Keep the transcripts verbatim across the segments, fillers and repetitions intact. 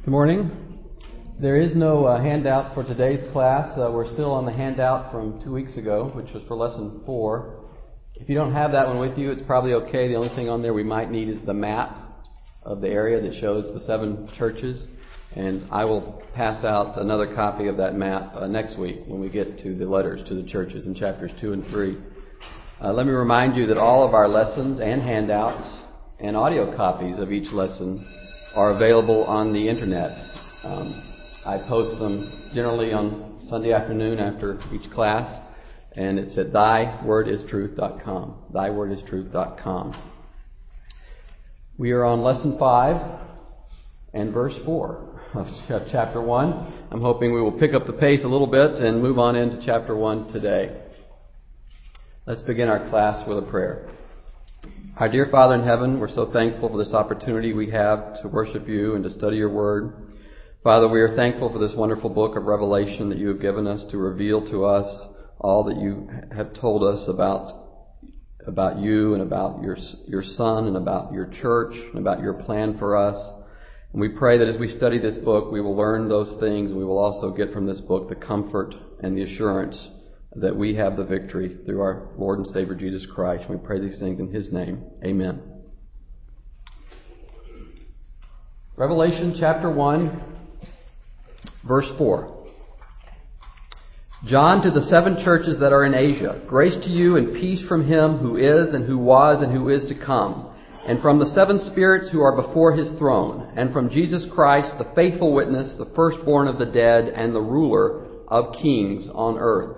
Good morning. There is no uh, handout for today's class. Uh, we're still on the handout from two weeks ago, which was for lesson four. If you don't have that one with you, it's probably okay. The only thing on there we might need is the map of the area that shows the seven churches. And I will pass out another copy of that map uh, next week when we get to the letters to the churches in chapters two and three. Uh, let me remind you that all of our lessons and handouts and audio copies of each lesson are available on the internet. Um, I post them generally on Sunday afternoon after each class, and it's at thy word is truth dot com. thy word is truth dot com. We are on lesson five and verse four of chapter one. I'm hoping we will pick up the pace a little bit and move on into chapter one today. Let's begin our class with a prayer. Our dear Father in heaven, we're so thankful for this opportunity we have to worship you and to study your word. Father, we are thankful for this wonderful book of Revelation that you have given us to reveal to us all that you have told us about about you and about your your Son and about your church and about your plan for us. And we pray that as we study this book, we will learn those things, and we will also get from this book the comfort and the assurance that we have the victory through our Lord and Savior Jesus Christ. We pray these things in His name. Amen. Revelation chapter one, verse four. John, to the seven churches that are in Asia, grace to you and peace from Him who is and who was and who is to come, and from the seven spirits who are before His throne, and from Jesus Christ, the faithful witness, the firstborn of the dead, and the ruler of kings on earth.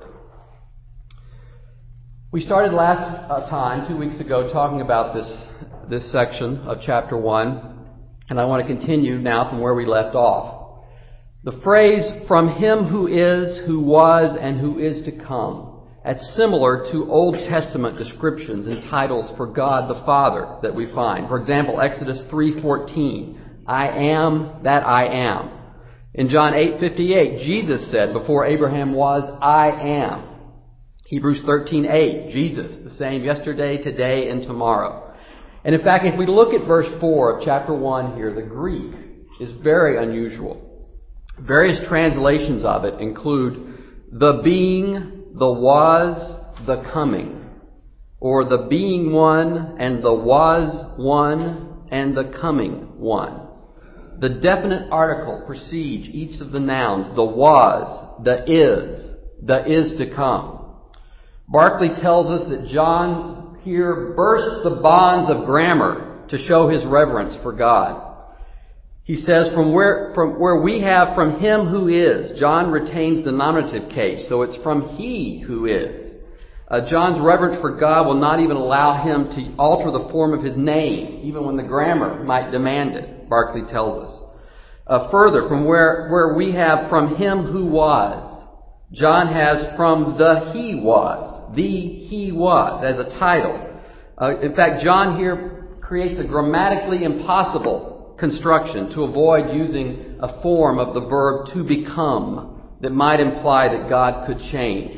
We started last uh, time, two weeks ago, talking about this this section of chapter one, and I want to continue now from where we left off. The phrase, from Him who is, who was, and who is to come, that's similar to Old Testament descriptions and titles for God the Father that we find. For example, Exodus three fourteen, I am that I am. In John eight fifty-eight, Jesus said, before Abraham was, I am. Hebrews thirteen eight, Jesus, the same yesterday, today, and tomorrow. And in fact, if we look at verse four of chapter one here, the Greek is very unusual. Various translations of it include the being, the was, the coming, or the being one and the was one and the coming one. The definite article precedes each of the nouns, the was, the is, the is to come. Barclay tells us that John here bursts the bonds of grammar to show his reverence for God. He says, from where, from where we have from Him who is, John retains the nominative case, so it's from He who is. Uh, John's reverence for God will not even allow him to alter the form of his name, even when the grammar might demand it, Barclay tells us. Uh, further, from where, where we have from Him who was, John has from the He was, the He was, as a title. Uh, in fact, John here creates a grammatically impossible construction to avoid using a form of the verb to become that might imply that God could change.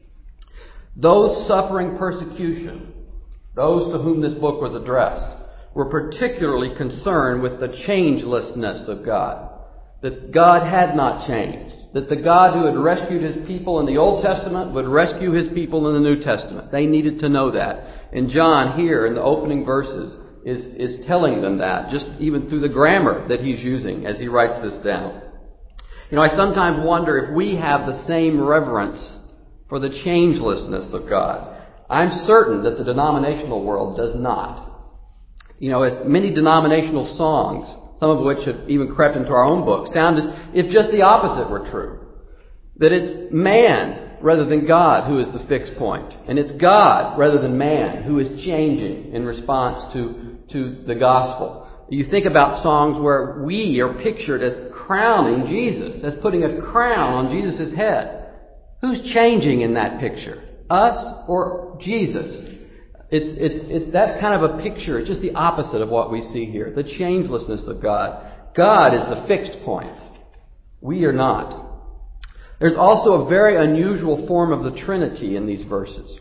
Those suffering persecution, those to whom this book was addressed, were particularly concerned with the changelessness of God, that God had not changed. That the God who had rescued His people in the Old Testament would rescue His people in the New Testament. They needed to know that. And John here in the opening verses is, is telling them that, just even through the grammar that he's using as he writes this down. You know, I sometimes wonder if we have the same reverence for the changelessness of God. I'm certain that the denominational world does not. You know, as many denominational songs, some of which have even crept into our own book, sound as if just the opposite were true. That it's man rather than God who is the fixed point. And it's God rather than man who is changing in response to, to the gospel. You think about songs where we are pictured as crowning Jesus, as putting a crown on Jesus' head. Who's changing in that picture? Us or Jesus? It's, it's, it's that kind of a picture. It's just the opposite of what we see here. The changelessness of God. God is the fixed point. We are not. There's also a very unusual form of the Trinity in these verses.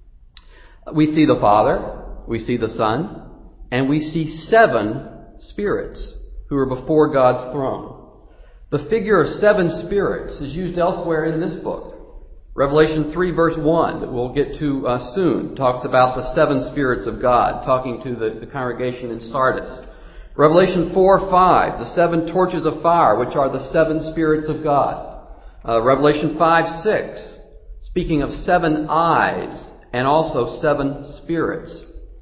We see the Father, we see the Son, and we see seven spirits who are before God's throne. The figure of seven spirits is used elsewhere in this book. Revelation three verse one, that we'll get to uh, soon, talks about the seven spirits of God, talking to the, the congregation in Sardis. Revelation four five, the seven torches of fire, which are the seven spirits of God. Uh, Revelation five six, speaking of seven eyes and also seven spirits.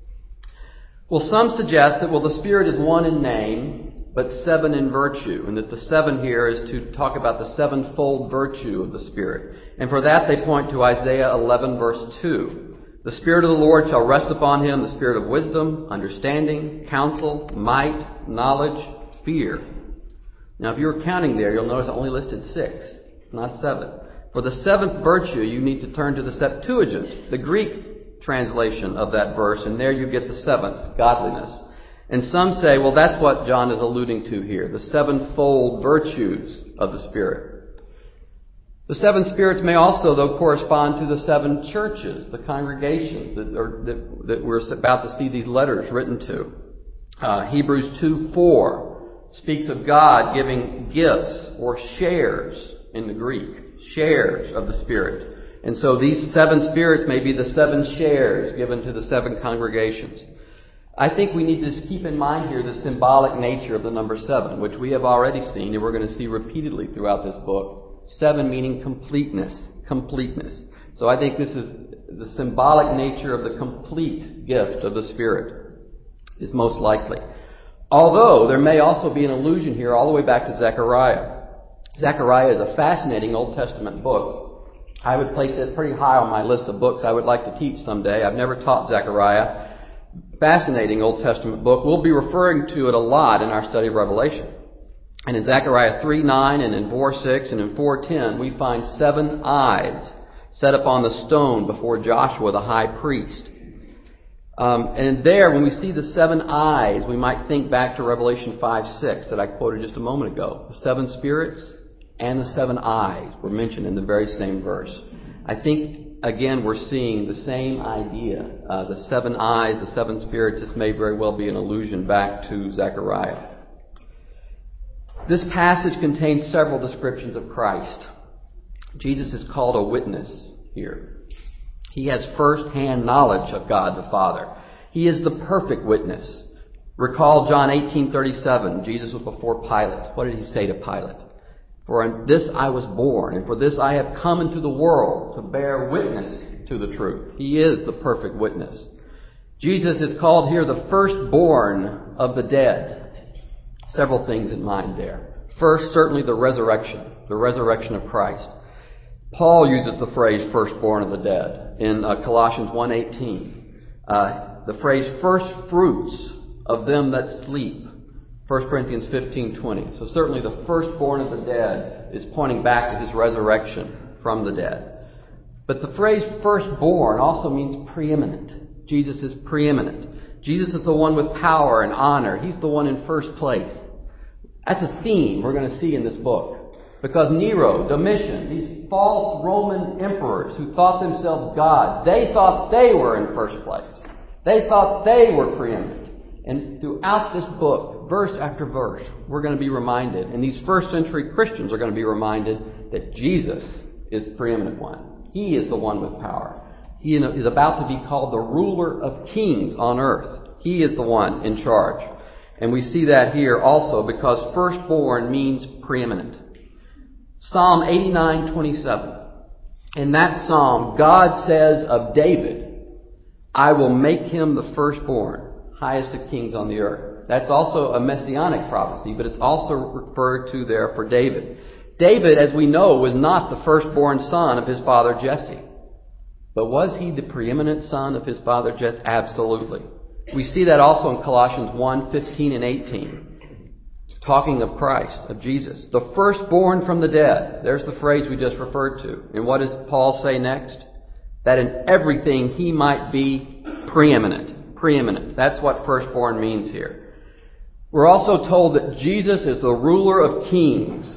Well, some suggest that, well, the Spirit is one in name, but seven in virtue, and that the seven here is to talk about the sevenfold virtue of the Spirit. And for that they point to Isaiah eleven verse two. The Spirit of the Lord shall rest upon him, the Spirit of wisdom, understanding, counsel, might, knowledge, fear. Now if you were counting there, you'll notice I only listed six, not seven. For the seventh virtue, you need to turn to the Septuagint, the Greek translation of that verse, and there you get the seventh, godliness. And some say, well, that's what John is alluding to here, the sevenfold virtues of the Spirit. The seven spirits may also, though, correspond to the seven churches, the congregations that, are, that, that we're about to see these letters written to. Uh, Hebrews two four speaks of God giving gifts or shares in the Greek, shares of the Spirit. And so these seven spirits may be the seven shares given to the seven congregations. I think we need to keep in mind here the symbolic nature of the number seven, which we have already seen and we're going to see repeatedly throughout this book. Seven meaning completeness, completeness. So I think this is the symbolic nature of the complete gift of the Spirit is most likely. Although there may also be an allusion here all the way back to Zechariah. Zechariah is a fascinating Old Testament book. I would place it pretty high on my list of books I would like to teach someday. I've never taught Zechariah. Fascinating Old Testament book. We'll be referring to it a lot in our study of Revelation. And in Zechariah three nine and in four six and in four ten, we find seven eyes set upon the stone before Joshua the high priest. Um, and there, when we see the seven eyes, we might think back to Revelation five six that I quoted just a moment ago. The seven spirits and the seven eyes were mentioned in the very same verse. I think, again, we're seeing the same idea. Uh, the seven eyes, the seven spirits, this may very well be an allusion back to Zechariah. This passage contains several descriptions of Christ. Jesus is called a witness here. He has first-hand knowledge of God the Father. He is the perfect witness. Recall John eighteen thirty-seven. Jesus was before Pilate. What did he say to Pilate? For in this I was born, and for this I have come into the world, to bear witness to the truth. He is the perfect witness. Jesus is called here the firstborn of the dead. Several things in mind there. First, certainly the resurrection, the resurrection of Christ. Paul uses the phrase firstborn of the dead in uh, Colossians one eighteen. Uh, the phrase first fruits of them that sleep. First Corinthians fifteen twenty. So certainly the firstborn of the dead is pointing back to his resurrection from the dead. But the phrase firstborn also means preeminent. Jesus is preeminent. Jesus is the one with power and honor. He's the one in first place. That's a theme we're going to see in this book. Because Nero, Domitian, these false Roman emperors who thought themselves gods, they thought they were in first place. They thought they were preeminent. And throughout this book, verse after verse, we're going to be reminded, and these first century Christians are going to be reminded that Jesus is the preeminent one. He is the one with power. He is about to be called the ruler of kings on earth. He is the one in charge. And we see that here also because firstborn means preeminent. Psalm eighty-nine twenty-seven. In that psalm, God says of David, I will make him the firstborn, highest of kings on the earth. That's also a messianic prophecy, but it's also referred to there for David. David, as we know, was not the firstborn son of his father Jesse. But was he the preeminent son of his father Jesse? Absolutely. We see that also in Colossians one fifteen and eighteen. Talking of Christ, of Jesus. The firstborn from the dead. There's the phrase we just referred to. And what does Paul say next? That in everything he might be preeminent. Preeminent. That's what firstborn means here. We're also told that Jesus is the ruler of kings.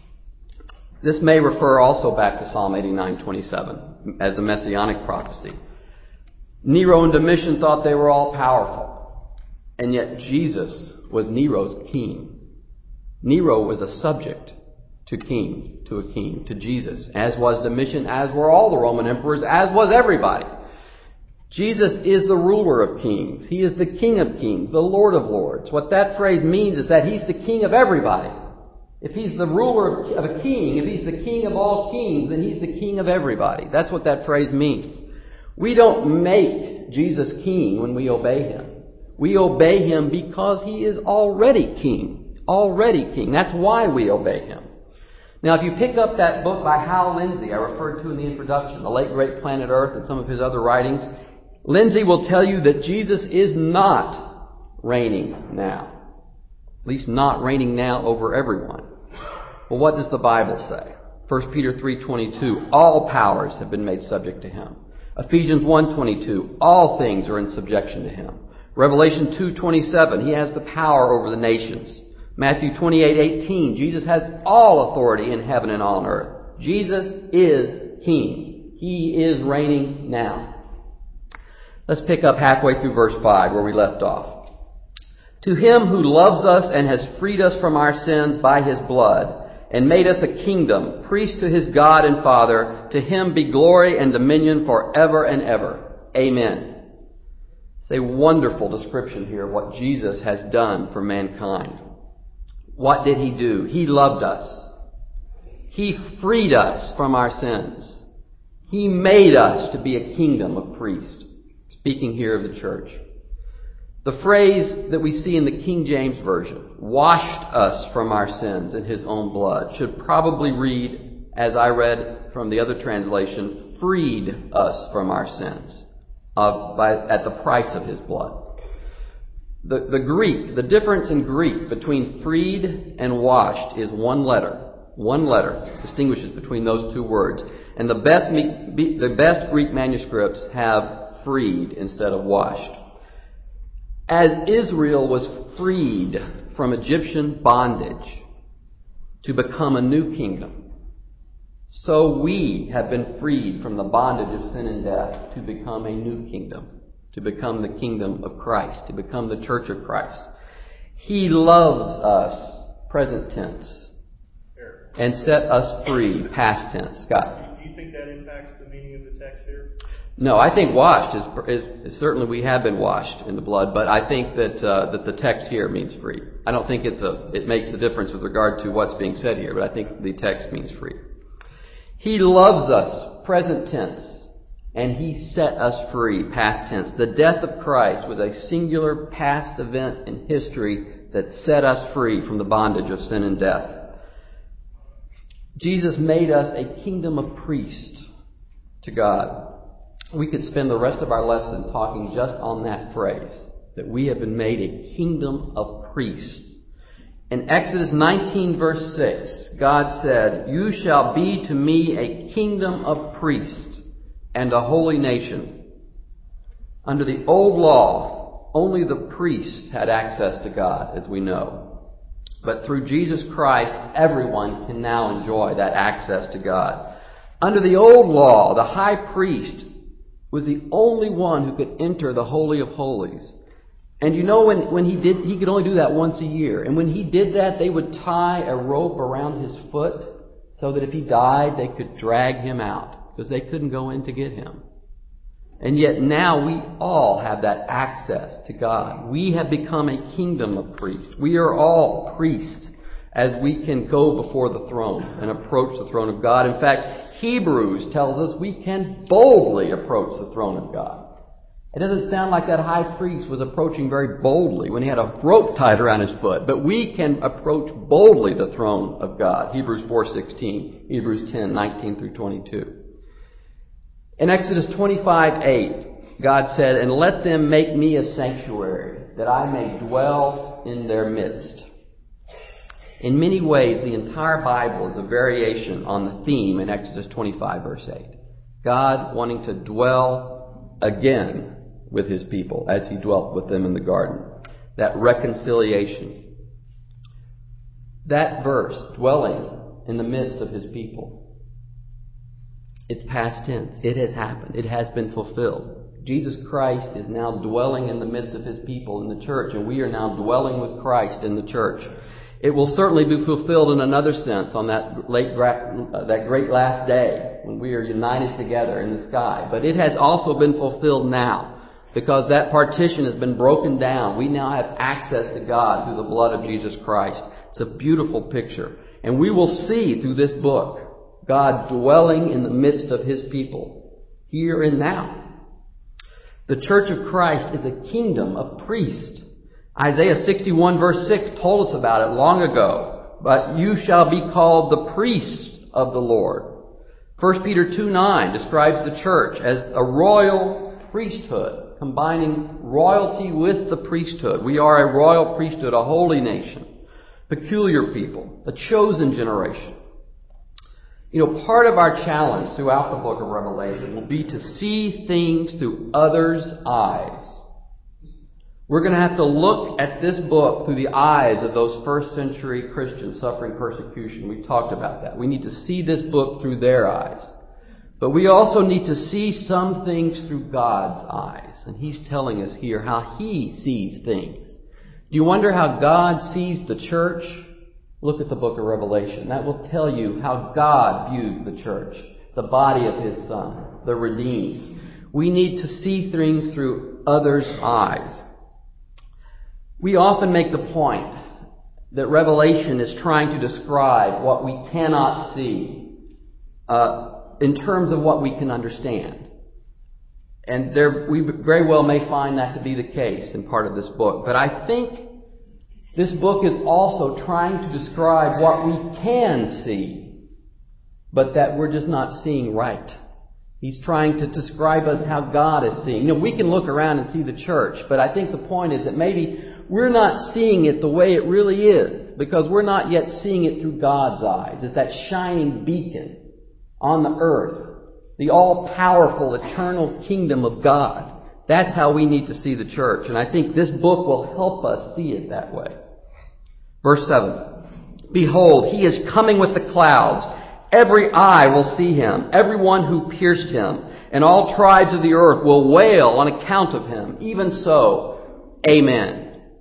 This may refer also back to Psalm eighty-nine twenty-seven as a messianic prophecy. Nero and Domitian thought they were all powerful. And yet Jesus was Nero's king. Nero was a subject. to king, to a king, to Jesus, as was Domitian, as were all the Roman emperors, as was everybody. Jesus is the ruler of kings. He is the King of kings, the Lord of lords. What that phrase means is that He's the king of everybody. If He's the ruler of a king, if He's the king of all kings, then He's the king of everybody. That's what that phrase means. We don't make Jesus king when we obey Him. We obey Him because He is already king. Already king. That's why we obey Him. Now, if you pick up that book by Hal Lindsey, I referred to in the introduction, The Late Great Planet Earth, and some of his other writings, Lindsey will tell you that Jesus is not reigning now. At least not reigning now over everyone. Well, what does the Bible say? First Peter three twenty-two, all powers have been made subject to Him. Ephesians one twenty-two, all things are in subjection to Him. Revelation two twenty-seven, He has the power over the nations. Matthew twenty-eight eighteen, Jesus has all authority in heaven and on earth. Jesus is King. He is reigning now. Let's pick up halfway through verse five where we left off. To Him who loves us and has freed us from our sins by His blood and made us a kingdom, priest to His God and Father, to Him be glory and dominion forever and ever. Amen. It's a wonderful description here of what Jesus has done for mankind. What did He do? He loved us. He freed us from our sins. He made us to be a kingdom of priests. Speaking here of the church. The phrase that we see in the King James Version, washed us from our sins in His own blood, should probably read, as I read from the other translation, freed us from our sins uh, by, at the price of His blood. The, the Greek, the difference in Greek between freed and washed is one letter. One letter distinguishes between those two words. And the best, the best Greek manuscripts have freed instead of washed. As Israel was freed from Egyptian bondage to become a new kingdom, so we have been freed from the bondage of sin and death to become a new kingdom, to become the kingdom of Christ, to become the church of Christ. He loves us, present tense, and set us free, past tense. Scott? Do you think that impacts the meaning of the text here? No, I think washed is, is, is certainly we have been washed in the blood, but I think that uh, that the text here means free. I don't think it's a it makes a difference with regard to what's being said here, but I think the text means free. He loves us, present tense, and He set us free, past tense. The death of Christ was a singular past event in history that set us free from the bondage of sin and death. Jesus made us a kingdom of priests to God. We could spend the rest of our lesson talking just on that phrase, that we have been made a kingdom of priests. In Exodus nineteen verse six, God said, "You shall be to me a kingdom of priests and a holy nation." Under the old law, only the priests had access to God, as we know. But through Jesus Christ, everyone can now enjoy that access to God. Under the old law, the high priest was the only one who could enter the Holy of Holies. And you know, when, when he did, he could only do that once a year. And when he did that, they would tie a rope around his foot so that if he died, they could drag him out because they couldn't go in to get him. And yet now we all have that access to God. We have become a kingdom of priests. We are all priests as we can go before the throne and approach the throne of God. In fact, Hebrews tells us we can boldly approach the throne of God. It doesn't sound like that high priest was approaching very boldly when he had a rope tied around his foot, but we can approach boldly the throne of God. Hebrews four sixteen, Hebrews ten nineteen through twenty-two. In Exodus twenty-five eight, God said, "And let them make me a sanctuary, that I may dwell in their midst." In many ways, the entire Bible is a variation on the theme in Exodus twenty-five, verse eight. God wanting to dwell again with His people as He dwelt with them in the garden. That reconciliation. That verse, dwelling in the midst of His people. It's past tense. It has happened. It has been fulfilled. Jesus Christ is now dwelling in the midst of His people in the church, and we are now dwelling with Christ in the church. It will certainly be fulfilled in another sense on that late, uh, that great last day when we are united together in the sky. But it has also been fulfilled now because that partition has been broken down. We now have access to God through the blood of Jesus Christ. It's a beautiful picture. And we will see through this book God dwelling in the midst of His people here and now. The Church of Christ is a kingdom of priests. Isaiah sixty-one verse six told us about it long ago. But you shall be called the priests of the Lord. First Peter two nine describes the church as a royal priesthood, combining royalty with the priesthood. We are a royal priesthood, a holy nation, peculiar people, a chosen generation. You know, part of our challenge throughout the book of Revelation will be to see things through others' eyes. We're going to have to look at this book through the eyes of those first century Christians suffering persecution. We talked about that. We need to see this book through their eyes. But we also need to see some things through God's eyes. And He's telling us here how He sees things. Do you wonder how God sees the church? Look at the book of Revelation. That will tell you how God views the church, the body of His Son, the redeemed. We need to see things through others' eyes. We often make the point that Revelation is trying to describe what we cannot see uh, in terms of what we can understand. And there, we very well may find that to be the case in part of this book. But I think this book is also trying to describe what we can see, but that we're just not seeing right. He's trying to describe us how God is seeing. You know, we can look around and see the church, but I think the point is that maybe we're not seeing it the way it really is because we're not yet seeing it through God's eyes. It's that shining beacon on the earth, the all-powerful, eternal kingdom of God. That's how we need to see the church. And I think this book will help us see it that way. Verse seven. Behold, He is coming with the clouds. Every eye will see Him, everyone who pierced Him, and all tribes of the earth will wail on account of Him. Even so, Amen.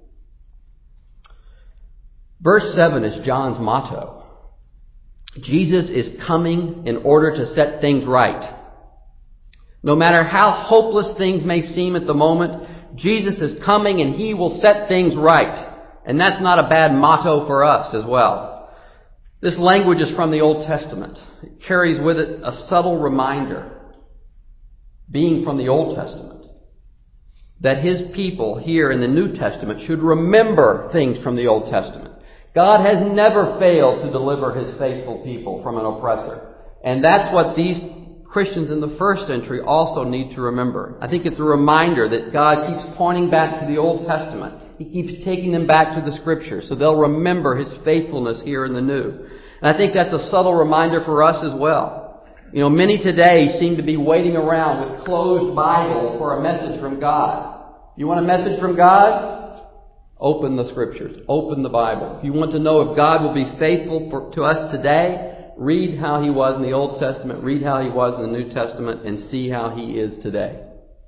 Verse seven is John's motto. Jesus is coming in order to set things right. No matter how hopeless things may seem at the moment, Jesus is coming and He will set things right. And that's not a bad motto for us as well. This language is from the Old Testament. It carries with it a subtle reminder, being from the Old Testament, that His people here in the New Testament should remember things from the Old Testament. God has never failed to deliver His faithful people from an oppressor. And that's what these Christians in the first century also need to remember. I think it's a reminder that God keeps pointing back to the Old Testament. He keeps taking them back to the Scriptures, so they'll remember His faithfulness here in the New. And I think that's a subtle reminder for us as well. You know, many today seem to be waiting around with closed Bibles for a message from God. You want a message from God? Open the Scriptures. Open the Bible. If you want to know if God will be faithful for, to us today, read how He was in the Old Testament, read how He was in the New Testament, and see how He is today.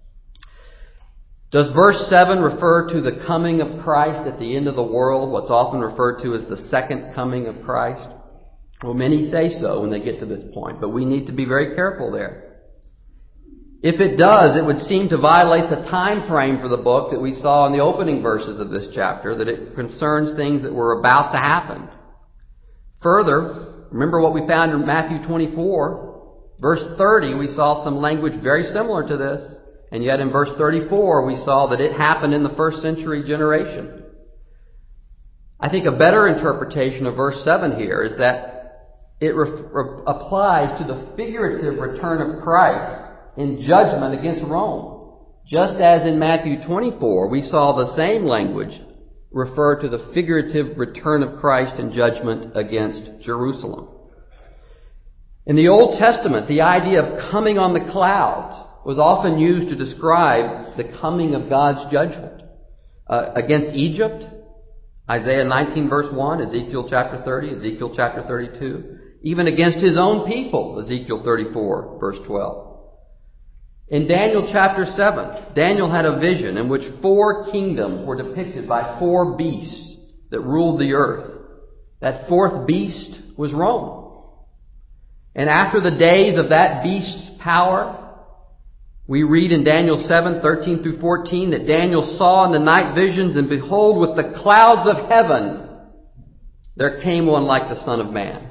Does verse seven refer to the coming of Christ at the end of the world, what's often referred to as the second coming of Christ? Well, many say so when they get to this point, but we need to be very careful there. If it does, it would seem to violate the time frame for the book that we saw in the opening verses of this chapter, that it concerns things that were about to happen. Further, remember what we found in Matthew twenty-four, verse thirty, we saw some language very similar to this, and yet in verse thirty-four we saw that it happened in the first century generation. I think a better interpretation of verse seven here is that it re- re- applies to the figurative return of Christ in judgment against Rome. Just as in Matthew twenty-four, we saw the same language refer to the figurative return of Christ in judgment against Jerusalem. In the Old Testament, the idea of coming on the clouds was often used to describe the coming of God's judgment uh, against Egypt. Isaiah nineteen verse one, Ezekiel chapter thirty, Ezekiel chapter thirty-two. Even against His own people, Ezekiel thirty-four verse twelve. In Daniel chapter seven, Daniel had a vision in which four kingdoms were depicted by four beasts that ruled the earth. That fourth beast was Rome. And after the days of that beast's power, we read in Daniel seven, thirteen through fourteen, that Daniel saw in the night visions, and behold, with the clouds of heaven, there came one like the Son of Man.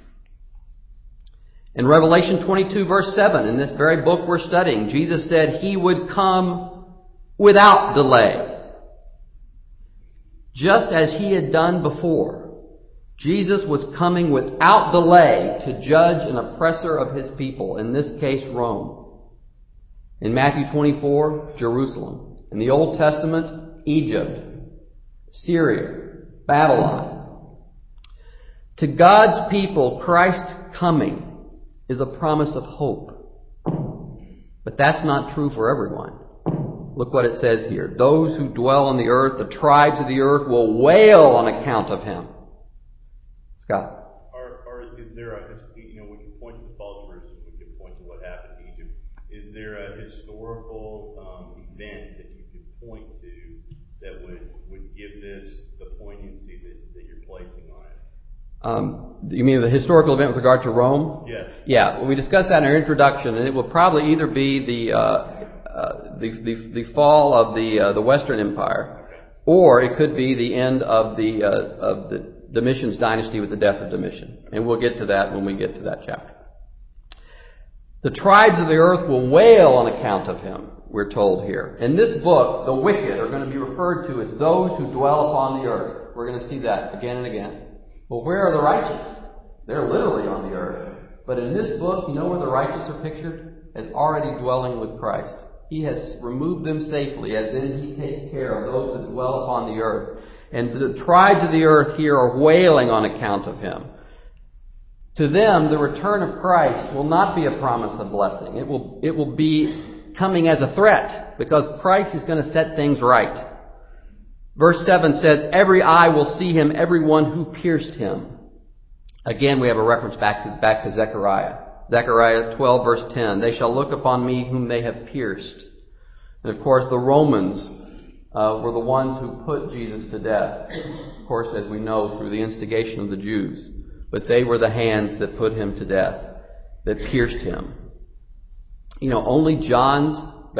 In Revelation twenty-two, verse seven, in this very book we're studying, Jesus said He would come without delay. Just as He had done before, Jesus was coming without delay to judge an oppressor of His people, in this case Rome. In Matthew twenty-four, Jerusalem. In the Old Testament, Egypt, Syria, Babylon. To God's people, Christ's coming is a promise of hope. But that's not true for everyone. Look what it says here. Those who dwell on the earth, the tribes of the earth, will wail on account of Him. Scott. Or, or is there a, you know, we can point to the false verses, we can point to what happened in Egypt. Is there a historical um, event that you could point to that would, would give this the poignancy that, that you're placing on it? Um, you mean the historical event with regard to Rome? Yes. Yeah, well, we discussed that in our introduction, and it will probably either be the uh, uh, the, the the fall of the uh, the Western Empire, okay, or it could be the end of the uh, of the Domitian's dynasty with the death of Domitian, and we'll get to that when we get to that chapter. The tribes of the earth will wail on account of Him, we're told here. In this book, the wicked are going to be referred to as those who dwell upon the earth. We're going to see that again and again. Well, where are the righteous? They're literally on the earth. But in this book, you know where the righteous are pictured? As already dwelling with Christ. He has removed them safely, as in He takes care of those that dwell upon the earth. And the tribes of the earth here are wailing on account of Him. To them, the return of Christ will not be a promise of blessing. It will, it will be coming as a threat, because Christ is going to set things right. Verse seven says, every eye will see Him, everyone who pierced Him. Again, we have a reference back to, back to Zechariah. Zechariah twelve, verse ten. They shall look upon me whom they have pierced. And of course, the Romans uh, were the ones who put Jesus to death. Of course, as we know, through the instigation of the Jews. But they were the hands that put Him to death, that pierced Him. You know, only John's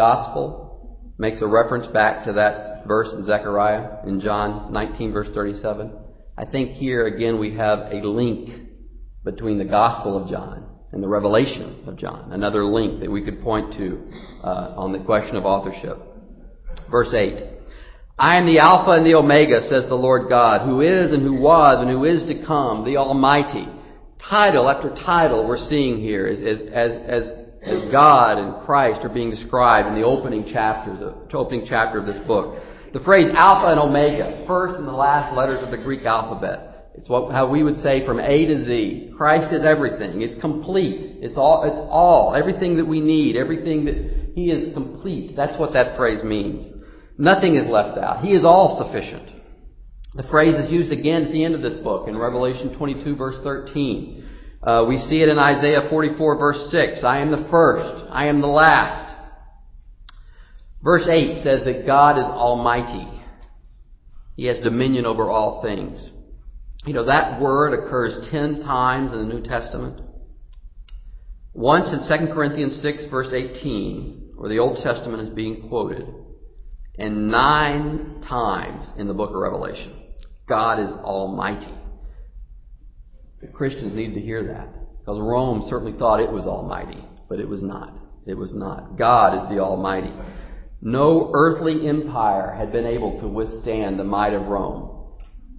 Gospel makes a reference back to that verse in Zechariah, in John nineteen, verse thirty-seven. I think here again we have a link between the Gospel of John and the Revelation of John. Another link that we could point to uh, on the question of authorship. Verse eight. I am the Alpha and the Omega, says the Lord God, who is and who was and who is to come, the Almighty. Title after title we're seeing here as as as, as as God and Christ are being described in the opening chapter, the opening chapter of this book. The phrase Alpha and Omega, first and the last letters of the Greek alphabet. It's what how we would say from A to Z. Christ is everything. It's complete. It's all. It's all. Everything that we need. Everything that He is complete. That's what that phrase means. Nothing is left out. He is all sufficient. The phrase is used again at the end of this book in Revelation twenty-two, verse thirteen. Uh, we see it in Isaiah forty-four, verse six. I am the first. I am the last. Verse eight says that God is almighty. He has dominion over all things. You know, that word occurs ten times in the New Testament. Once in Second Corinthians six, verse eighteen, where the Old Testament is being quoted. And nine times in the book of Revelation. God is almighty. The Christians need to hear that. Because Rome certainly thought it was almighty. But it was not. It was not. God is the Almighty. No earthly empire had been able to withstand the might of Rome.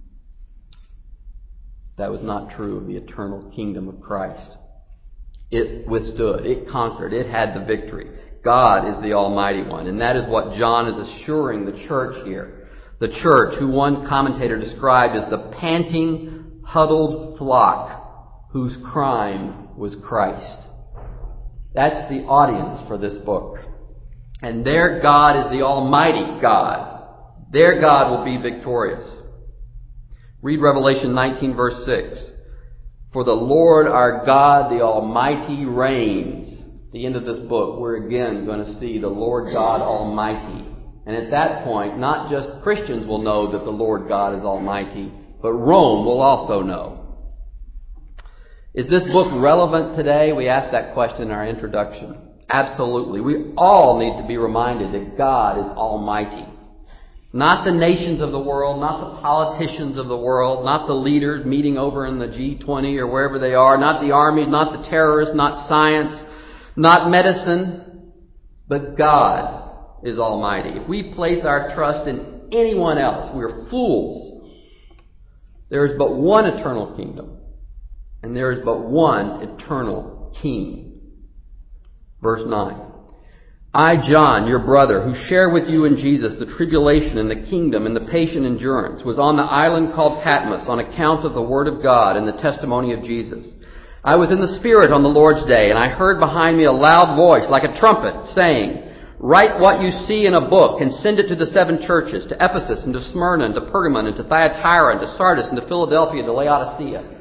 That was not true of the eternal kingdom of Christ. It withstood. It conquered. It had the victory. God is the Almighty One. And that is what John is assuring the church here. The church, who one commentator described as the panting, huddled flock whose crime was Christ. That's the audience for this book. And their God is the Almighty God. Their God will be victorious. Read Revelation nineteen, verse six. For the Lord our God, the Almighty, reigns. At the end of this book, we're again going to see the Lord God Almighty. And at that point, not just Christians will know that the Lord God is Almighty, but Rome will also know. Is this book relevant today? We asked that question in our introduction. Absolutely. We all need to be reminded that God is almighty. Not the nations of the world, not the politicians of the world, not the leaders meeting over in the G twenty or wherever they are, not the armies, not the terrorists, not science, not medicine, but God is almighty. If we place our trust in anyone else, we're fools. There is but one eternal kingdom, and there is but one eternal king. Verse nine. I, John, your brother, who share with you in Jesus the tribulation and the kingdom and the patient endurance, was on the island called Patmos on account of the word of God and the testimony of Jesus. I was in the Spirit on the Lord's day, and I heard behind me a loud voice like a trumpet saying, Write what you see in a book and send it to the seven churches, to Ephesus and to Smyrna and to Pergamon and to Thyatira and to Sardis and to Philadelphia and to Laodicea.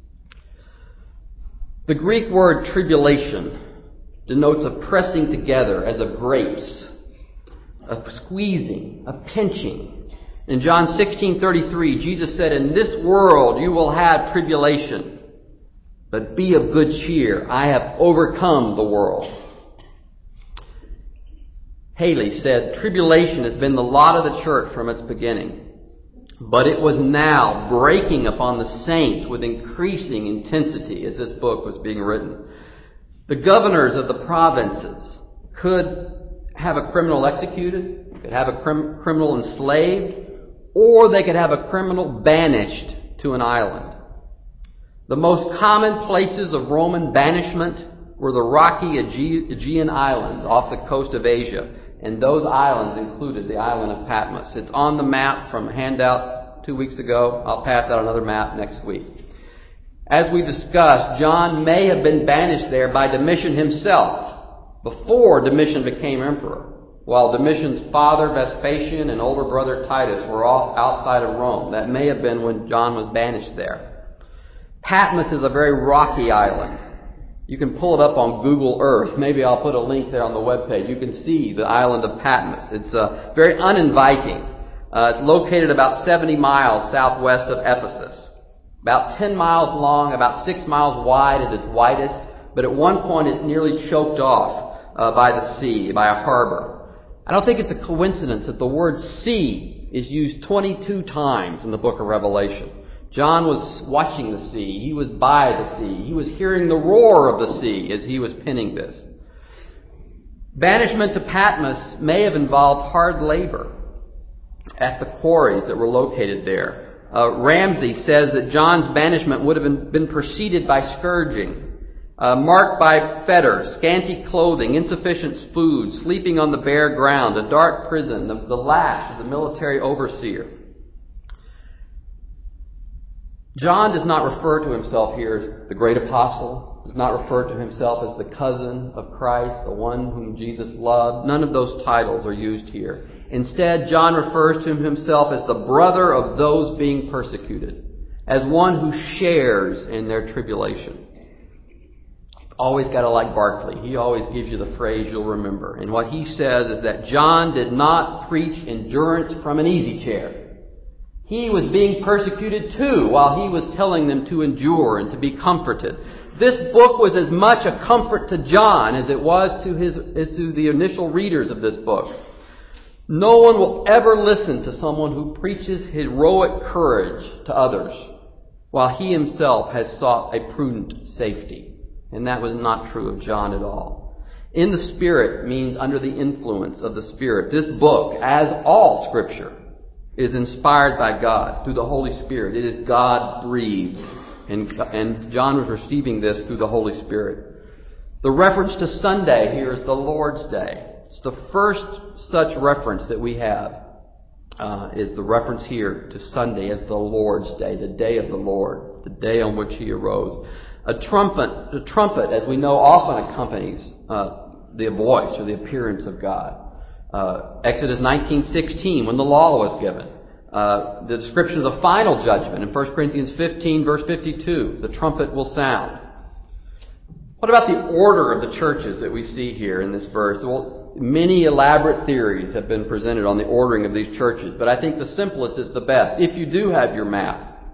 The Greek word tribulation denotes a pressing together as of grapes, a squeezing, a pinching. In John sixteen thirty-three, Jesus said, In this world you will have tribulation, but be of good cheer. I have overcome the world. Haley said, Tribulation has been the lot of the church from its beginning, but it was now breaking upon the saints with increasing intensity as this book was being written. The governors of the provinces could have a criminal executed, could have a crim- criminal enslaved, or they could have a criminal banished to an island. The most common places of Roman banishment were the rocky Aegean Aegean islands off the coast of Asia, and those islands included the island of Patmos. It's on the map from a handout two weeks ago. I'll pass out another map next week. As we discussed, John may have been banished there by Domitian himself before Domitian became emperor, while Domitian's father Vespasian and older brother Titus were off outside of Rome. That may have been when John was banished there. Patmos is a very rocky island. You can pull it up on Google Earth. Maybe I'll put a link there on the webpage. You can see the island of Patmos. It's uh, very uninviting. Uh, it's located about seventy miles southwest of Ephesus. About ten miles long, about six miles wide at its widest, but at one point it's nearly choked off uh, by the sea, by a harbor. I don't think it's a coincidence that the word sea is used twenty-two times in the book of Revelation. John was watching the sea. He was by the sea. He was hearing the roar of the sea as he was penning this. Banishment to Patmos may have involved hard labor at the quarries that were located there. Uh, Ramsey says that John's banishment would have been, been preceded by scourging, uh, marked by fetters, scanty clothing, insufficient food, sleeping on the bare ground, a dark prison, the, the lash of the military overseer. John does not refer to himself here as the great apostle, does not refer to himself as the cousin of Christ, the one whom Jesus loved. None of those titles are used here. Instead, John refers to himself as the brother of those being persecuted, as one who shares in their tribulation. Always got to like Barclay. He always gives you the phrase you'll remember. And what he says is that John did not preach endurance from an easy chair. He was being persecuted too while he was telling them to endure and to be comforted. This book was as much a comfort to John as it was to his as to the initial readers of this book. No one will ever listen to someone who preaches heroic courage to others while he himself has sought a prudent safety. And that was not true of John at all. In the Spirit means under the influence of the Spirit. This book, as all Scripture, is inspired by God through the Holy Spirit. It is God-breathed. And, and John was receiving this through the Holy Spirit. The reference to Sunday here is the Lord's Day. It's the first such reference that we have, uh, is the reference here to Sunday as the Lord's Day, the day of the Lord, the day on which He arose. A trumpet, a trumpet, as we know, often accompanies uh, the voice or the appearance of God. Uh, Exodus nineteen sixteen, when the law was given. Uh, the description of the final judgment in First Corinthians fifteen, verse fifty-two, the trumpet will sound. What about the order of the churches that we see here in this verse? Well, many elaborate theories have been presented on the ordering of these churches, but I think the simplest is the best. If you do have your map,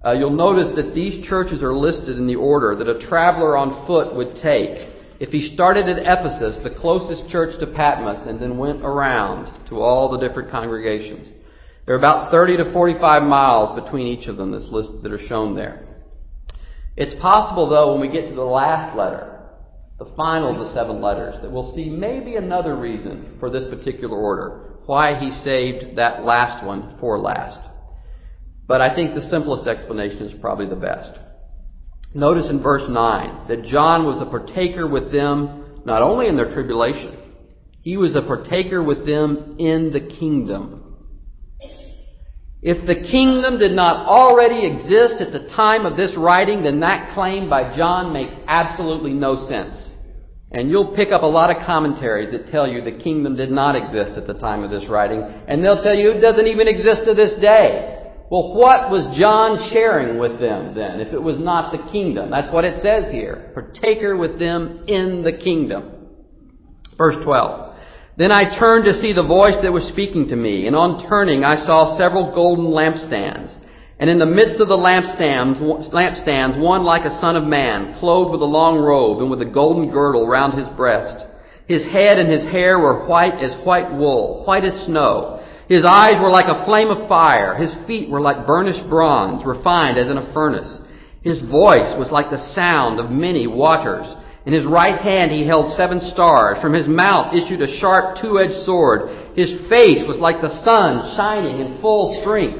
Uh, you'll notice that these churches are listed in the order that a traveler on foot would take if he started at Ephesus, the closest church to Patmos, and then went around to all the different congregations. There are about thirty to forty-five miles between each of them that's list, that are shown there. It's possible, though, when we get to the last letter, the final of the seven letters, that we'll see maybe another reason for this particular order, why he saved that last one for last. But I think the simplest explanation is probably the best. Notice in verse nine that John was a partaker with them not only in their tribulation, he was a partaker with them in the kingdom. If the kingdom did not already exist at the time of this writing, then that claim by John makes absolutely no sense. And you'll pick up a lot of commentaries that tell you the kingdom did not exist at the time of this writing, and they'll tell you it doesn't even exist to this day. Well, what was John sharing with them then, if it was not the kingdom? That's what it says here. Partaker with them in the kingdom. Verse twelve. Then I turned to see the voice that was speaking to me, and on turning I saw several golden lampstands. And in the midst of the lampstands, lampstands, one like a son of man, clothed with a long robe and with a golden girdle round his breast. His head and his hair were white as white wool, white as snow. His eyes were like a flame of fire. His feet were like burnished bronze, refined as in a furnace. His voice was like the sound of many waters. In his right hand he held seven stars. From his mouth issued a sharp two-edged sword. His face was like the sun shining in full strength.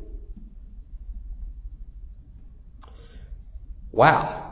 Wow.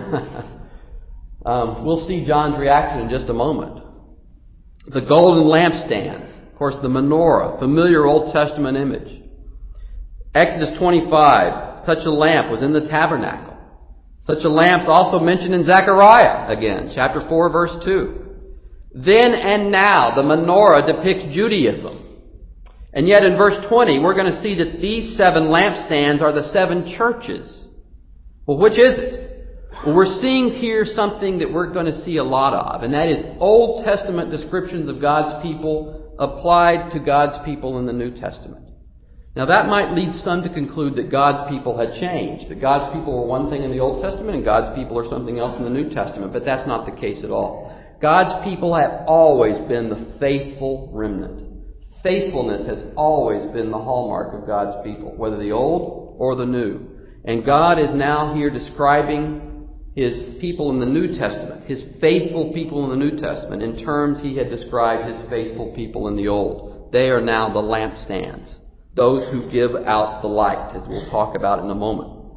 um, we'll see John's reaction in just a moment. The golden lampstands. Of course, the menorah, familiar Old Testament image. Exodus twenty-five, such a lamp was in the tabernacle. Such a lamp's also mentioned in Zechariah again, chapter four, verse two. Then and now, the menorah depicts Judaism. And yet in verse twenty, we're going to see that these seven lampstands are the seven churches. Well, which is it? Well, we're seeing here something that we're going to see a lot of, and that is Old Testament descriptions of God's people applied to God's people in the New Testament. Now that might lead some to conclude that God's people had changed, that God's people were one thing in the Old Testament and God's people are something else in the New Testament, but that's not the case at all. God's people have always been the faithful remnant. Faithfulness has always been the hallmark of God's people, whether the Old or the New. And God is now here describing His people in the New Testament, His faithful people in the New Testament, in terms He had described His faithful people in the Old. They are now the lampstands, those who give out the light, as we'll talk about in a moment.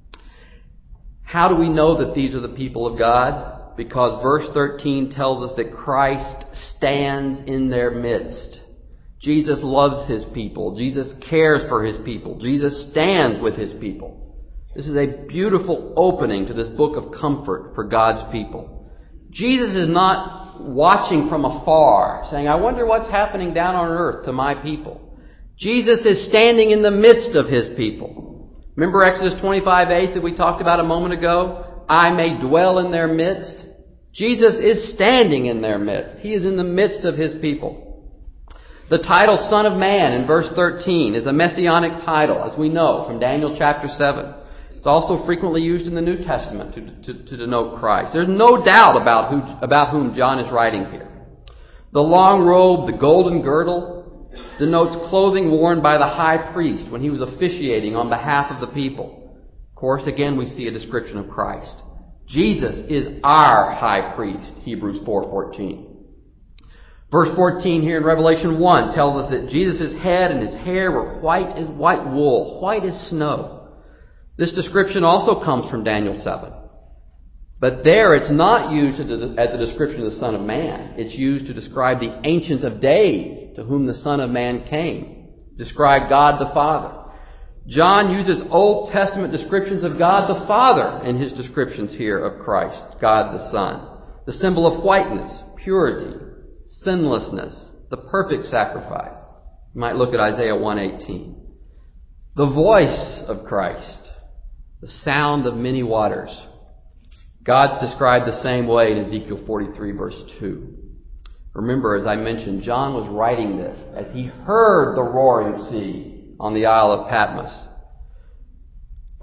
How do we know that these are the people of God? Because verse thirteen tells us that Christ stands in their midst. Jesus loves His people. Jesus cares for His people. Jesus stands with His people. This is a beautiful opening to this book of comfort for God's people. Jesus is not watching from afar, saying, I wonder what's happening down on earth to my people. Jesus is standing in the midst of His people. Remember Exodus twenty-five eight that we talked about a moment ago? I may dwell in their midst. Jesus is standing in their midst. He is in the midst of His people. The title Son of Man in verse thirteen is a messianic title, as we know from Daniel chapter seven. It's also frequently used in the New Testament to, to, to denote Christ. There's no doubt about who, about whom John is writing here. The long robe, the golden girdle, denotes clothing worn by the high priest when he was officiating on behalf of the people. Of course, again, we see a description of Christ. Jesus is our high priest, Hebrews four fourteen. Verse fourteen here in Revelation one tells us that Jesus' head and His hair were white as white wool, white as snow. This description also comes from Daniel seven. But there it's not used as a description of the Son of Man. It's used to describe the Ancient of Days, to whom the Son of Man came. Describe God the Father. John uses Old Testament descriptions of God the Father in his descriptions here of Christ, God the Son. The symbol of whiteness, purity, sinlessness, the perfect sacrifice. You might look at Isaiah one eighteen. The voice of Christ. The sound of many waters. God's described the same way in Ezekiel forty-three verse two. Remember, as I mentioned, John was writing this as he heard the roaring sea on the Isle of Patmos.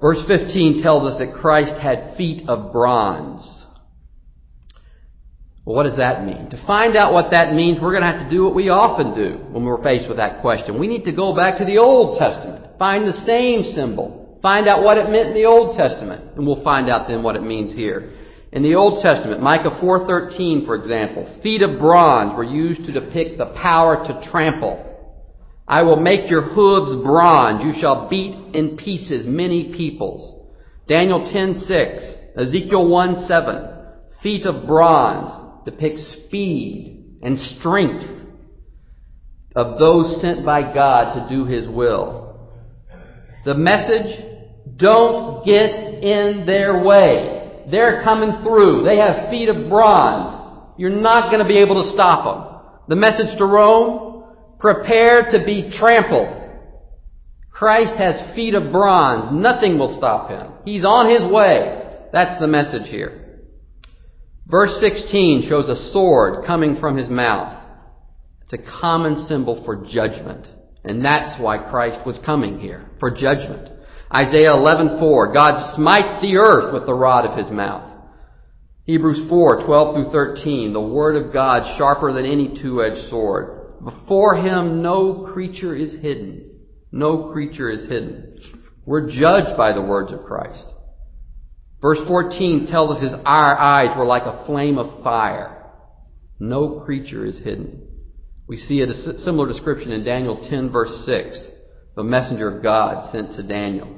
Verse fifteen tells us that Christ had feet of bronze. Well, what does that mean? To find out what that means, we're going to have to do what we often do when we're faced with that question. We need to go back to the Old Testament, find the same symbol, find out what it meant in the Old Testament, and we'll find out then what it means here. In the Old Testament, Micah four thirteen, for example, feet of bronze were used to depict the power to trample. I will make your hooves bronze. You shall beat in pieces many peoples. Daniel ten six, Ezekiel one seven, feet of bronze depict speed and strength of those sent by God to do His will. The message, don't get in their way. They're coming through. They have feet of bronze. You're not going to be able to stop them. The message to Rome, prepare to be trampled. Christ has feet of bronze. Nothing will stop Him. He's on His way. That's the message here. Verse sixteen shows a sword coming from His mouth. It's a common symbol for judgment. And that's why Christ was coming here, for judgment. Isaiah eleven four, God smites the earth with the rod of His mouth. Hebrews four twelve through thirteen, the word of God sharper than any two-edged sword. Before Him no creature is hidden. No creature is hidden. We're judged by the words of Christ. Verse fourteen tells us His our eyes were like a flame of fire. No creature is hidden. We see a similar description in Daniel ten verse six, the messenger of God sent to Daniel.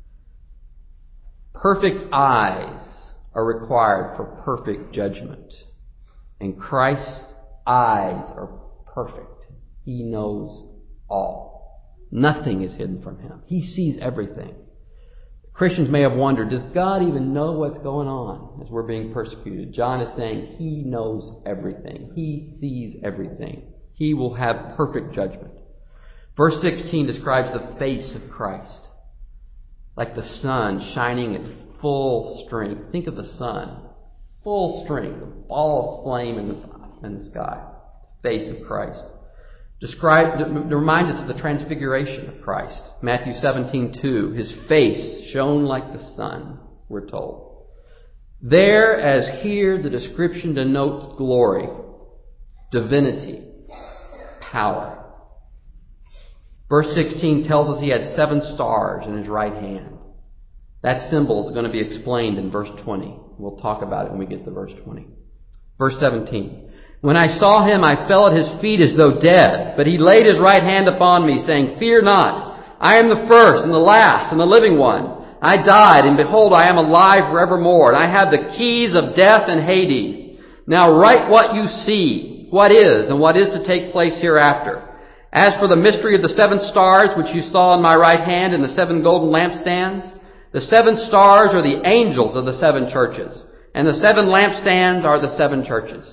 Perfect eyes are required for perfect judgment. And Christ's eyes are perfect. He knows all. Nothing is hidden from Him. He sees everything. Christians may have wondered, does God even know what's going on as we're being persecuted? John is saying He knows everything. He sees everything. He will have perfect judgment. Verse sixteen describes the face of Christ, like the sun shining at full strength. Think of the sun, full strength, a ball of flame in the, in the sky. Face of Christ. Describe, to remind us of the transfiguration of Christ. Matthew seventeen two, His face shone like the sun, we're told. There, as here, the description denotes glory, divinity, power. Verse sixteen tells us He had seven stars in His right hand. That symbol is going to be explained in verse twenty. We'll talk about it when we get to verse twenty. Verse seventeen. When I saw Him, I fell at His feet as though dead. But He laid His right hand upon me, saying, Fear not. I am the first and the last and the living one. I died, and behold, I am alive forevermore. And I have the keys of death and Hades. Now write what you see, what is, and what is to take place hereafter. As for the mystery of the seven stars, which you saw in my right hand, and the seven golden lampstands, the seven stars are the angels of the seven churches, and the seven lampstands are the seven churches.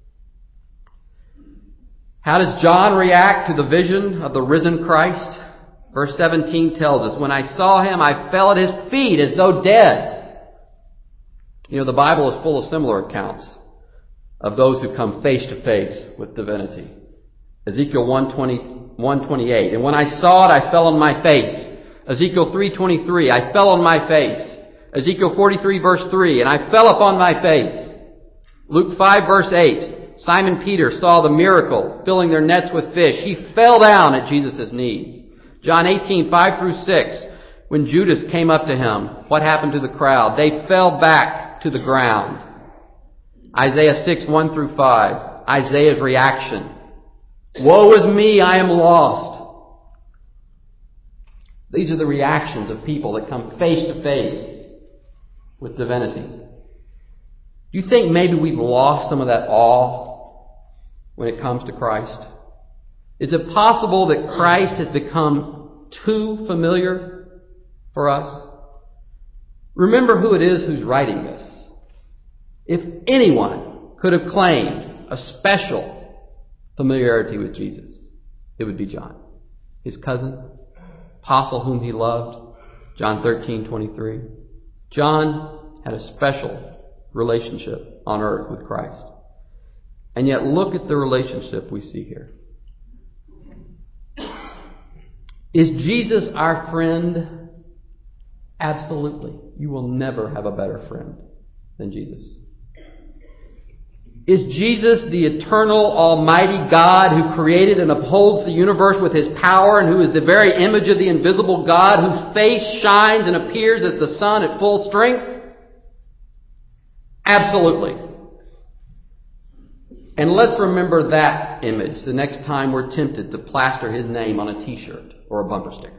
How does John react to the vision of the risen Christ? Verse seventeen tells us, When I saw Him, I fell at His feet as though dead. You know, the Bible is full of similar accounts of those who come face to face with divinity. Ezekiel one twenty-eight, And when I saw it, I fell on my face. Ezekiel three twenty-three, I fell on my face. Ezekiel forty-three verse three, And I fell upon my face. Luke five verse eight, Simon Peter saw the miracle, filling their nets with fish. He fell down at Jesus' knees. John eighteen five through six, when Judas came up to Him, what happened to the crowd? They fell back to the ground. Isaiah six one through five, Isaiah's reaction. Woe is me, I am lost. These are the reactions of people that come face to face with divinity. Do you think maybe we've lost some of that awe when it comes to Christ? Is it possible that Christ has become too familiar for us? Remember who it is who's writing this. If anyone could have claimed a special familiarity with Jesus, it would be John, his cousin, apostle whom he loved, John thirteen twenty-three. John had a special relationship on earth with Christ. And yet look at the relationship we see here. Is Jesus our friend Absolutely. You will never have a better friend than Jesus. Is Jesus the eternal, almighty God who created and upholds the universe with His power and who is the very image of the invisible God, whose face shines and appears as the sun at full strength? Absolutely. And let's remember that image the next time we're tempted to plaster His name on a t-shirt or a bumper sticker.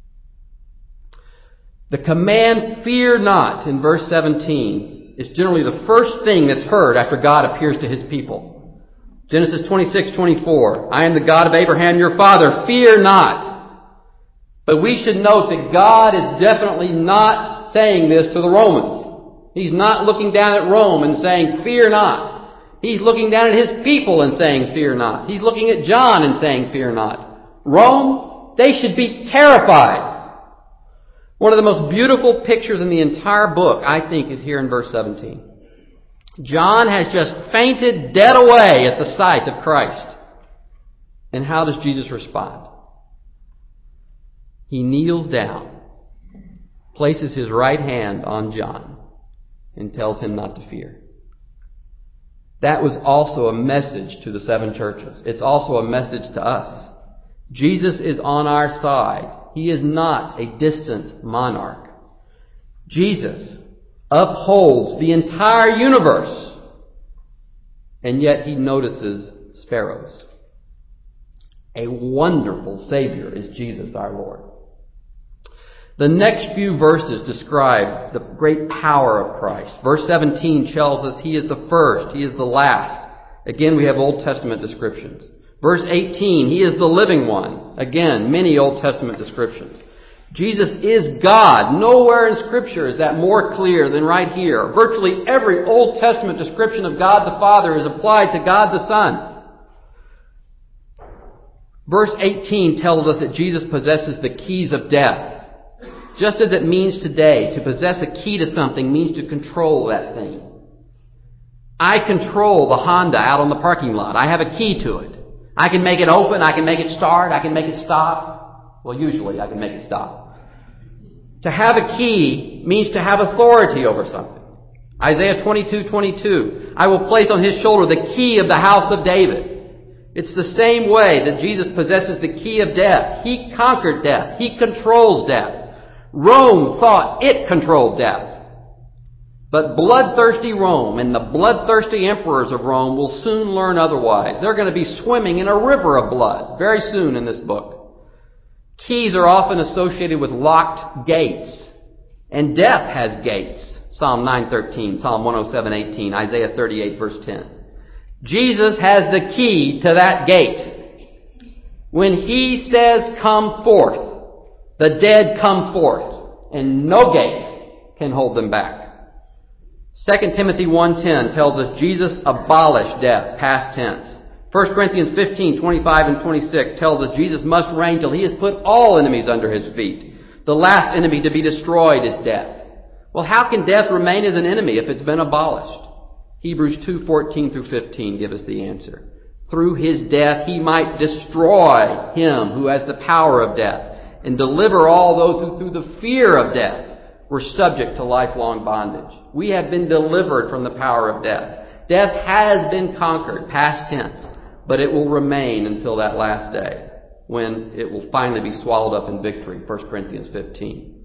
The command, fear not, in verse seventeen, is generally the first thing that's heard after God appears to His people. Genesis twenty-six twenty-four, I am the God of Abraham your father, fear not. But we should note that God is definitely not saying this to the Romans. He's not looking down at Rome and saying, fear not. He's looking down at His people and saying, fear not. He's looking at John and saying, fear not. Rome, they should be terrified. One of the most beautiful pictures in the entire book, I think, is here in verse seventeen. John has just fainted dead away at the sight of Christ. And how does Jesus respond? He kneels down, places his right hand on John, and tells him not to fear. That was also a message to the seven churches. It's also a message to us. Jesus is on our side. He is not a distant monarch. Jesus upholds the entire universe, and yet He notices sparrows. A wonderful Savior is Jesus our Lord. The next few verses describe the great power of Christ. Verse seventeen tells us He is the first, He is the last. Again, we have Old Testament descriptions. Verse eighteen, He is the living one. Again, many Old Testament descriptions. Jesus is God. Nowhere in Scripture is that more clear than right here. Virtually every Old Testament description of God the Father is applied to God the Son. Verse eighteen tells us that Jesus possesses the keys of death. Just as it means today, to possess a key to something means to control that thing. I control the Honda out on the parking lot. I have a key to it. I can make it open, I can make it start, I can make it stop. Well, usually I can make it stop. To have a key means to have authority over something. Isaiah twenty-two twenty-two, I will place on His shoulder the key of the house of David. It's the same way that Jesus possesses the key of death. He conquered death. He controls death. Rome thought it controlled death. But bloodthirsty Rome and the bloodthirsty emperors of Rome will soon learn otherwise. They're going to be swimming in a river of blood very soon in this book. Keys are often associated with locked gates. And death has gates. Psalm nine thirteen, Psalm one oh seven eighteen, Isaiah thirty-eight verse ten. Jesus has the key to that gate. When He says, come forth, the dead come forth, and no gate can hold them back. Second Timothy one ten tells us Jesus abolished death, past tense. First Corinthians fifteen twenty-five and twenty-six tells us Jesus must reign till He has put all enemies under His feet. The last enemy to be destroyed is death. Well, how can death remain as an enemy if it's been abolished? Hebrews two fourteen through fifteen give us the answer. Through His death He might destroy him who has the power of death, and deliver all those who through the fear of death were subject to lifelong bondage. We have been delivered from the power of death. Death has been conquered, past tense, but it will remain until that last day, when it will finally be swallowed up in victory, First Corinthians fifteen.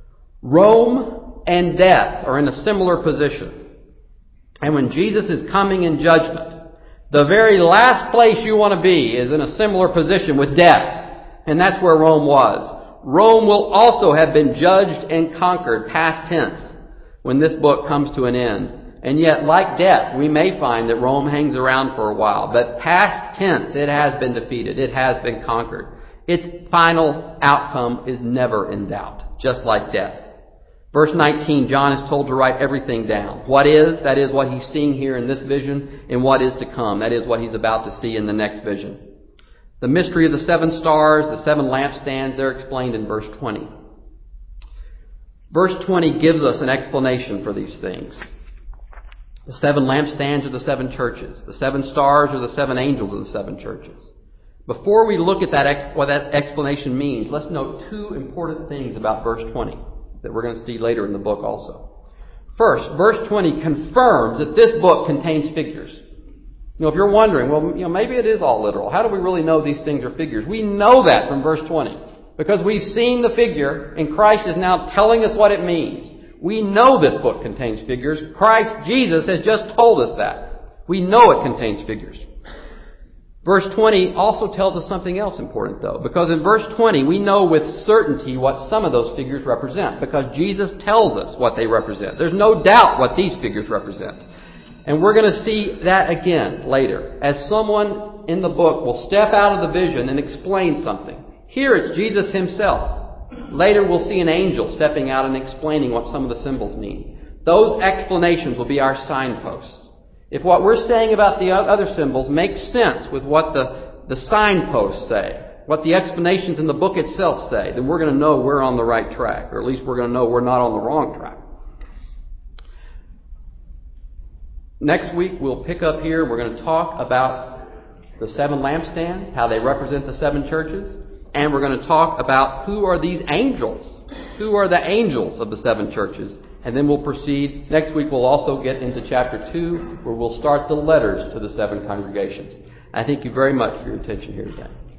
Rome and death are in a similar position. And when Jesus is coming in judgment, the very last place you want to be is in a similar position with death. And that's where Rome was. Rome will also have been judged and conquered, past tense, when this book comes to an end. And yet, like death, we may find that Rome hangs around for a while. But past tense, it has been defeated. It has been conquered. Its final outcome is never in doubt, just like death. Verse nineteen, John is told to write everything down. What is, that is what he's seeing here in this vision, and what is to come, that is what he's about to see in the next vision. The mystery of the seven stars, the seven lampstands, they're explained in verse twenty. Verse twenty gives us an explanation for these things. The seven lampstands are the seven churches. The seven stars are the seven angels of the seven churches. Before we look at that ex- what that explanation means, let's note two important things about verse twenty. that we're going to see later in the book also. First, verse twenty confirms that this book contains figures. You know, if you're wondering, well, you know, maybe it is all literal. How do we really know these things are figures? We know that from verse twenty. Because we've seen the figure, and Christ is now telling us what it means. We know this book contains figures. Christ Jesus has just told us that. We know it contains figures. Verse twenty also tells us something else important, though. Because in verse twenty, we know with certainty what some of those figures represent. Because Jesus tells us what they represent. There's no doubt what these figures represent. And we're going to see that again later. As someone in the book will step out of the vision and explain something. Here it's Jesus himself. Later we'll see an angel stepping out and explaining what some of the symbols mean. Those explanations will be our signposts. If what we're saying about the other symbols makes sense with what the, the signposts say, what the explanations in the book itself say, then we're going to know we're on the right track, or at least we're going to know we're not on the wrong track. Next week we'll pick up here and we're going to talk about the seven lampstands, how they represent the seven churches. And we're going to talk about who are these angels? Who are the angels of the seven churches? And then we'll proceed. Next week we'll also get into chapter two, where we'll start the letters to the seven congregations. I thank you very much for your attention here today.